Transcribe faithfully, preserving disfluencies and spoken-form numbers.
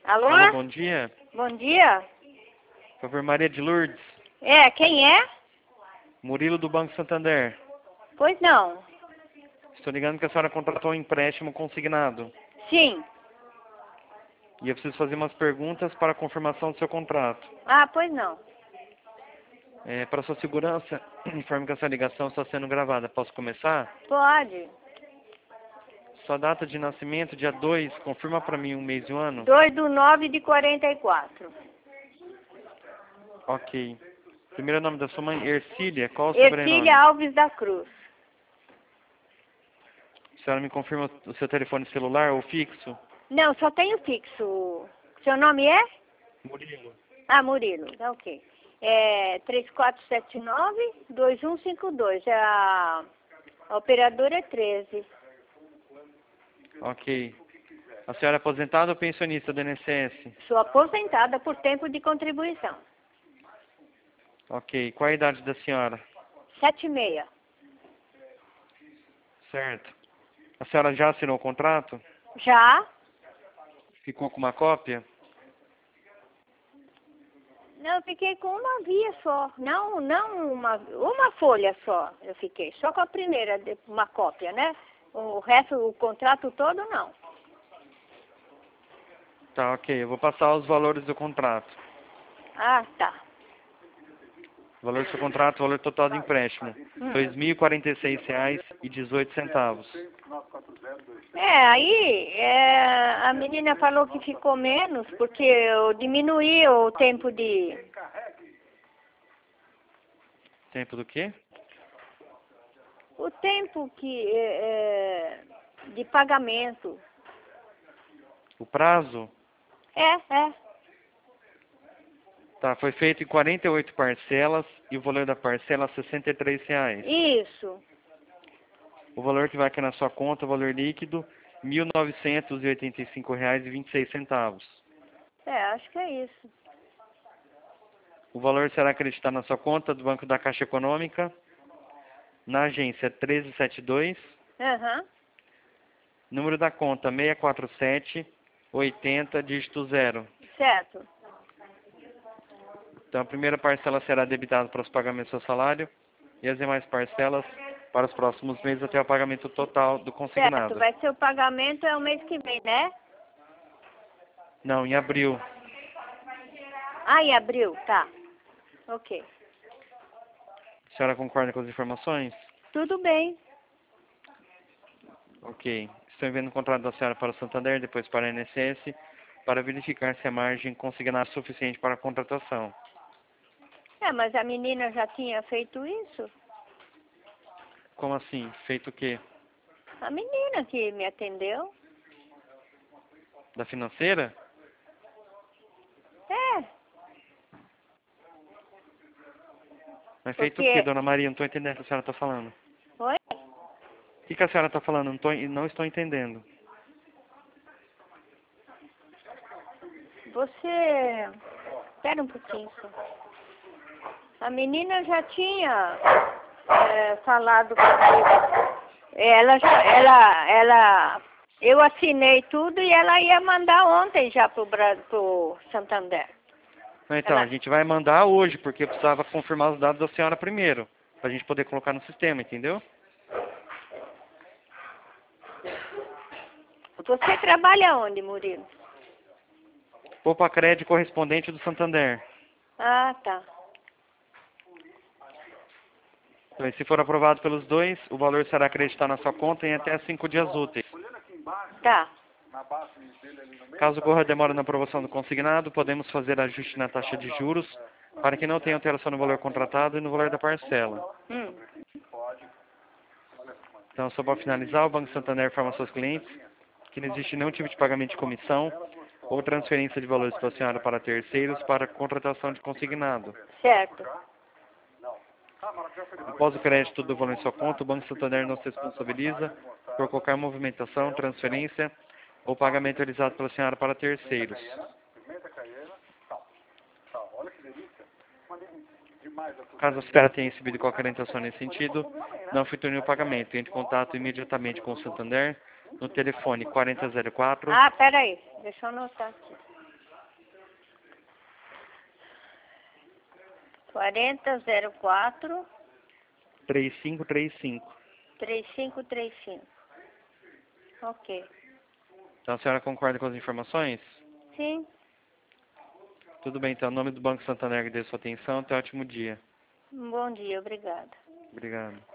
Alô? Alô, bom dia. Bom dia. Por favor, Maria de Lourdes. É, quem é? Murilo do Banco Santander. Pois não. Estou ligando que a senhora contratou um empréstimo consignado. Sim. E eu preciso fazer umas perguntas para a confirmação do seu contrato. Ah, pois não. É, para sua segurança, informe que essa ligação está sendo gravada. Posso começar? Pode. Sua data de nascimento, dia dois, confirma para mim um mês e um ano? dois do nove de quarenta e quatro. Ok. Primeiro nome da sua mãe, Ercília. Qual o sobrenome? Ercília Alves da Cruz. A senhora me confirma o seu telefone celular ou fixo? Não, só tenho fixo. Seu nome é? Murilo. Ah, Murilo. Tá ok. É três quatro sete nove, dois um cinco dois. A, a operadora é treze. Ok. A senhora é aposentada ou pensionista do I N S S? Sou aposentada por tempo de contribuição. Ok. Qual a idade da senhora? Sete e meia. Certo. A senhora já assinou o contrato? Já? Ficou com uma cópia? Não, eu fiquei com uma via só. Não, não uma, uma folha só. Eu fiquei só com a primeira, de- uma cópia, né? O resto, o contrato todo, não. Tá, ok. Eu vou passar os valores do contrato. Ah, tá. O valor do seu contrato, o valor total do empréstimo. Hum. dois mil e quarenta e seis reais e dezoito centavos. É, aí é, a menina falou que ficou menos porque eu diminuí o tempo de... Tempo do quê? O tempo que, é, é, de pagamento. O prazo? É, é. Tá, foi feito em quarenta e oito parcelas e o valor da parcela é sessenta e três reais. Isso. O valor que vai aqui na sua conta, o valor líquido, mil novecentos e oitenta e cinco reais e vinte e seis centavos. É, acho que é isso. O valor será acreditado na sua conta do Banco da Caixa Econômica, na agência treze setenta e dois, Aham. número da conta seiscentos e quarenta e sete, oitenta, dígito zero. Certo. Então a primeira parcela será debitada para os pagamentos do seu salário e as demais parcelas para os próximos meses até o pagamento total do Certo. consignado. Vai ser o pagamento é o mês que vem, né? Não, em abril. Ah, em abril, tá. Ok. A senhora concorda com as informações? Tudo bem. Ok. Estou enviando o contrato da senhora para o Santander, depois para a I N S S, para verificar se a margem consignada é suficiente para a contratação. É, mas a menina já tinha feito isso? Como assim? Feito o quê? A menina que me atendeu. Da financeira? É, Mas feito o porque... quê, dona Maria? Não estou entendendo o que a senhora está falando. Oi? O que, que a senhora está falando? Não, tô, não estou entendendo. Você... Espera um pouquinho só. A menina já tinha é, falado comigo. Ela já... Ela... ela eu assinei tudo e ela ia mandar ontem já pro, Bra- pro Santander. Então, Ela... a gente vai mandar hoje, porque eu precisava confirmar os dados da senhora primeiro, para a gente poder colocar no sistema, entendeu? Você trabalha onde, Murilo? Poupa crédito correspondente do Santander. Ah, tá. Então, se for aprovado pelos dois, o valor será acreditado na sua conta em até cinco dias úteis. Tá. Caso ocorra demora na aprovação do consignado, podemos fazer ajuste na taxa de juros para que não tenha alteração no valor contratado e no valor da parcela. Hum. Então, só para finalizar, o Banco Santander informa aos seus clientes que não existe nenhum tipo de pagamento de comissão ou transferência de valores para a senhora para terceiros para contratação de consignado. Certo. Após o crédito do valor em sua conta, o Banco Santander não se responsabiliza por qualquer movimentação, transferência ou pagamento realizado pela senhora para terceiros. Caso a senhora tenha recebido qualquer orientação nesse sentido, não efetue o pagamento. Entre em contato imediatamente com o Santander no telefone quarenta zero quatro. Ah, peraí. Deixa eu anotar aqui. quarenta zero quatro três cinco três cinco. três cinco três cinco. Ok. Então a senhora concorda com as informações? Sim. Tudo bem, então, em nome do Banco Santander, agradeço a sua atenção. Até um ótimo dia. Um bom dia, obrigada. Obrigado.